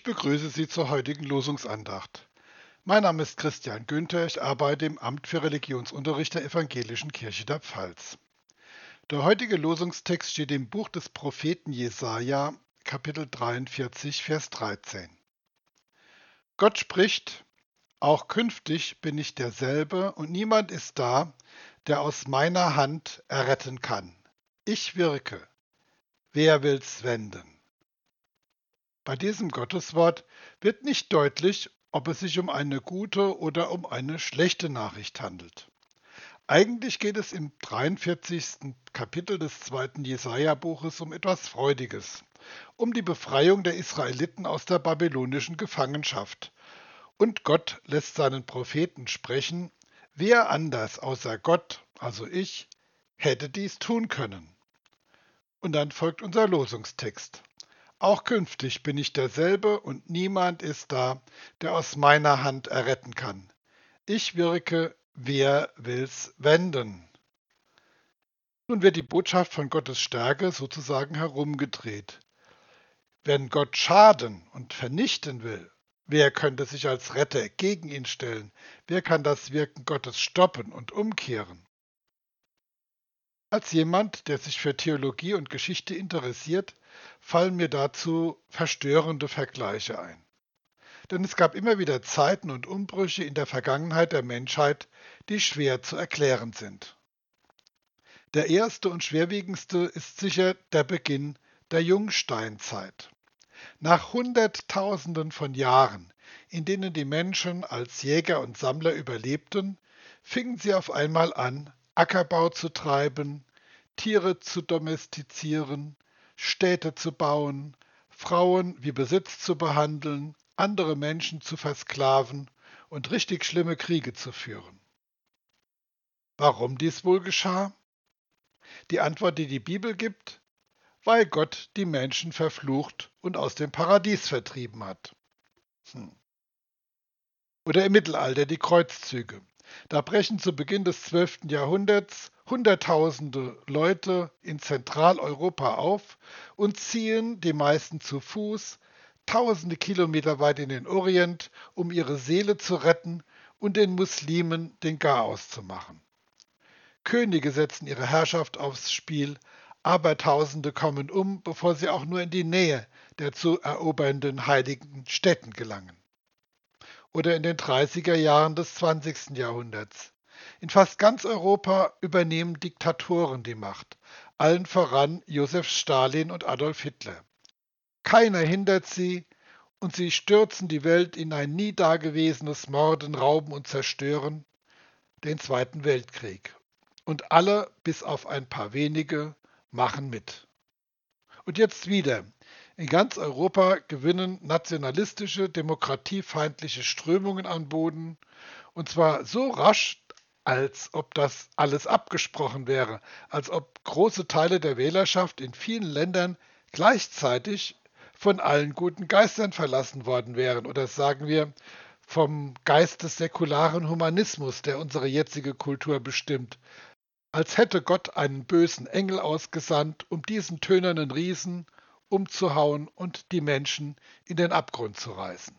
begrüße Sie zur heutigen Losungsandacht. Mein Name ist Christian Günther, ich arbeite im Amt für Religionsunterricht der Evangelischen Kirche der Pfalz. Der heutige Losungstext steht im Buch des Propheten Jesaja, Kapitel 43, Vers 13. Gott spricht: Auch künftig bin ich derselbe und niemand ist da, der aus meiner Hand erretten kann. Ich wirke. Wer will's wenden? Bei diesem Gotteswort wird nicht deutlich, ob es sich um eine gute oder um eine schlechte Nachricht handelt. Eigentlich geht es im 43. Kapitel des zweiten Jesaja-Buches um etwas Freudiges, um die Befreiung der Israeliten aus der babylonischen Gefangenschaft. Und Gott lässt seinen Propheten sprechen: Wer anders außer Gott, also ich, hätte dies tun können? Und dann folgt unser Losungstext. Auch künftig bin ich derselbe und niemand ist da, der aus meiner Hand erretten kann. Ich wirke, wer will's wenden? Nun wird die Botschaft von Gottes Stärke sozusagen herumgedreht. Wenn Gott schaden und vernichten will, wer könnte sich als Retter gegen ihn stellen? Wer kann das Wirken Gottes stoppen und umkehren? Als jemand, der sich für Theologie und Geschichte interessiert, fallen mir dazu verstörende Vergleiche ein. Denn es gab immer wieder Zeiten und Umbrüche in der Vergangenheit der Menschheit, die schwer zu erklären sind. Der erste und schwerwiegendste ist sicher der Beginn der Jungsteinzeit. Nach Hunderttausenden von Jahren, in denen die Menschen als Jäger und Sammler überlebten, fingen sie auf einmal an, Ackerbau zu treiben, Tiere zu domestizieren, Städte zu bauen, Frauen wie Besitz zu behandeln, andere Menschen zu versklaven und richtig schlimme Kriege zu führen. Warum dies wohl geschah? Die Antwort, die die Bibel gibt: Weil Gott die Menschen verflucht und aus dem Paradies vertrieben hat. Oder im Mittelalter die Kreuzzüge. Da brechen zu Beginn des 12. Jahrhunderts Hunderttausende Leute in Zentraleuropa auf und ziehen, die meisten zu Fuß, tausende Kilometer weit in den Orient, um ihre Seele zu retten und den Muslimen den Garaus zu machen. Könige setzen ihre Herrschaft aufs Spiel, Abertausende kommen um, bevor sie auch nur in die Nähe der zu erobernden heiligen Städten gelangen. Oder in den 30er Jahren des 20. Jahrhunderts. In fast ganz Europa übernehmen Diktatoren die Macht, allen voran Josef Stalin und Adolf Hitler. Keiner hindert sie und sie stürzen die Welt in ein nie dagewesenes Morden, Rauben und Zerstören, den Zweiten Weltkrieg. Und alle, bis auf ein paar wenige, machen mit. Und jetzt wieder. In ganz Europa gewinnen nationalistische, demokratiefeindliche Strömungen an Boden, und zwar so rasch, als ob das alles abgesprochen wäre, als ob große Teile der Wählerschaft in vielen Ländern gleichzeitig von allen guten Geistern verlassen worden wären, oder sagen wir vom Geist des säkularen Humanismus, der unsere jetzige Kultur bestimmt, als hätte Gott einen bösen Engel ausgesandt, um diesen tönernen Riesen umzuhauen und die Menschen in den Abgrund zu reißen.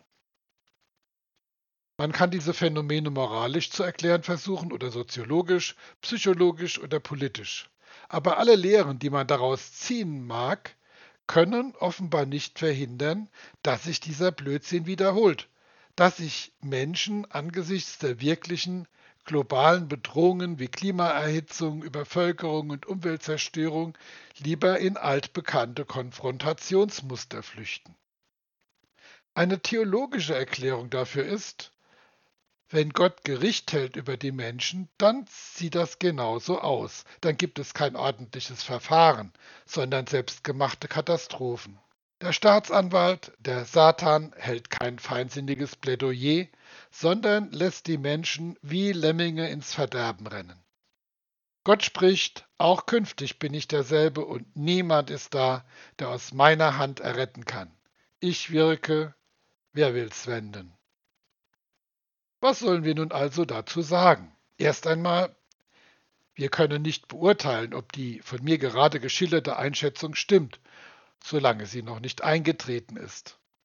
Man kann diese Phänomene moralisch zu erklären versuchen oder soziologisch, psychologisch oder politisch. Aber alle Lehren, die man daraus ziehen mag, können offenbar nicht verhindern, dass sich dieser Blödsinn wiederholt, dass sich Menschen angesichts der wirklichen globalen Bedrohungen wie Klimaerhitzung, Übervölkerung und Umweltzerstörung lieber in altbekannte Konfrontationsmuster flüchten. Eine theologische Erklärung dafür ist: Wenn Gott Gericht hält über die Menschen, dann sieht das genauso aus. Dann gibt es kein ordentliches Verfahren, sondern selbstgemachte Katastrophen. Der Staatsanwalt, der Satan, hält kein feinsinniges Plädoyer, sondern lässt die Menschen wie Lemminge ins Verderben rennen. Gott spricht: Auch künftig bin ich derselbe und niemand ist da, der aus meiner Hand erretten kann. Ich wirke, wer will's wenden? Was sollen wir nun also dazu sagen? Erst einmal: Wir können nicht beurteilen, ob die von mir gerade geschilderte Einschätzung stimmt, solange sie noch nicht eingetreten ist.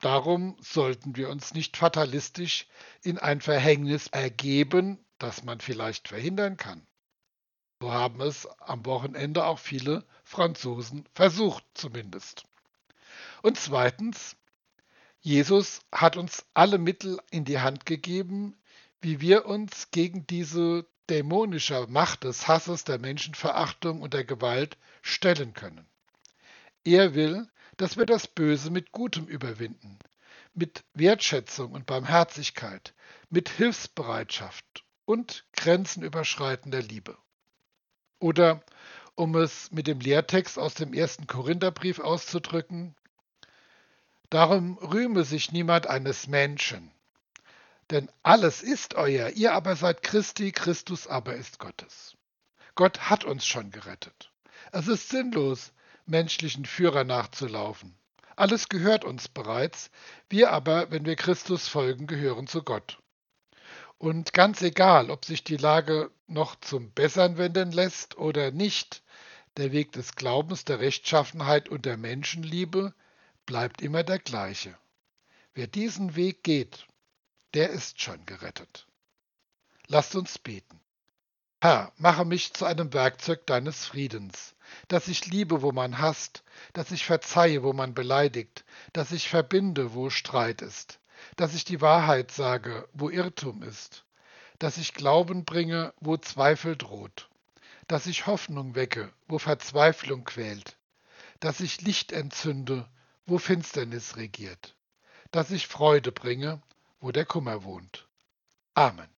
Darum sollten wir uns nicht fatalistisch in ein Verhängnis ergeben, das man vielleicht verhindern kann. So haben es am Wochenende auch viele Franzosen versucht zumindest. Und zweitens, Jesus hat uns alle Mittel in die Hand gegeben, wie wir uns gegen diese dämonische Macht des Hasses, der Menschenverachtung und der Gewalt stellen können. Er will, dass wir das Böse mit Gutem überwinden, mit Wertschätzung und Barmherzigkeit, mit Hilfsbereitschaft und grenzenüberschreitender Liebe. Oder, um es mit dem Lehrtext aus dem 1. Korintherbrief auszudrücken, darum rühme sich niemand eines Menschen, denn alles ist euer, ihr aber seid Christi, Christus aber ist Gottes. Gott hat uns schon gerettet. Es ist sinnlos, menschlichen Führer nachzulaufen. Alles gehört uns bereits, wir aber, wenn wir Christus folgen, gehören zu Gott. Und ganz egal, ob sich die Lage noch zum Bessern wenden lässt oder nicht, der Weg des Glaubens, der Rechtschaffenheit und der Menschenliebe bleibt immer der gleiche. Wer diesen Weg geht, der ist schon gerettet. Lasst uns beten. Herr, mache mich zu einem Werkzeug deines Friedens, dass ich liebe, wo man hasst, dass ich verzeihe, wo man beleidigt, dass ich verbinde, wo Streit ist, dass ich die Wahrheit sage, wo Irrtum ist, dass ich Glauben bringe, wo Zweifel droht, dass ich Hoffnung wecke, wo Verzweiflung quält, dass ich Licht entzünde, wo Finsternis regiert, dass ich Freude bringe, wo der Kummer wohnt. Amen.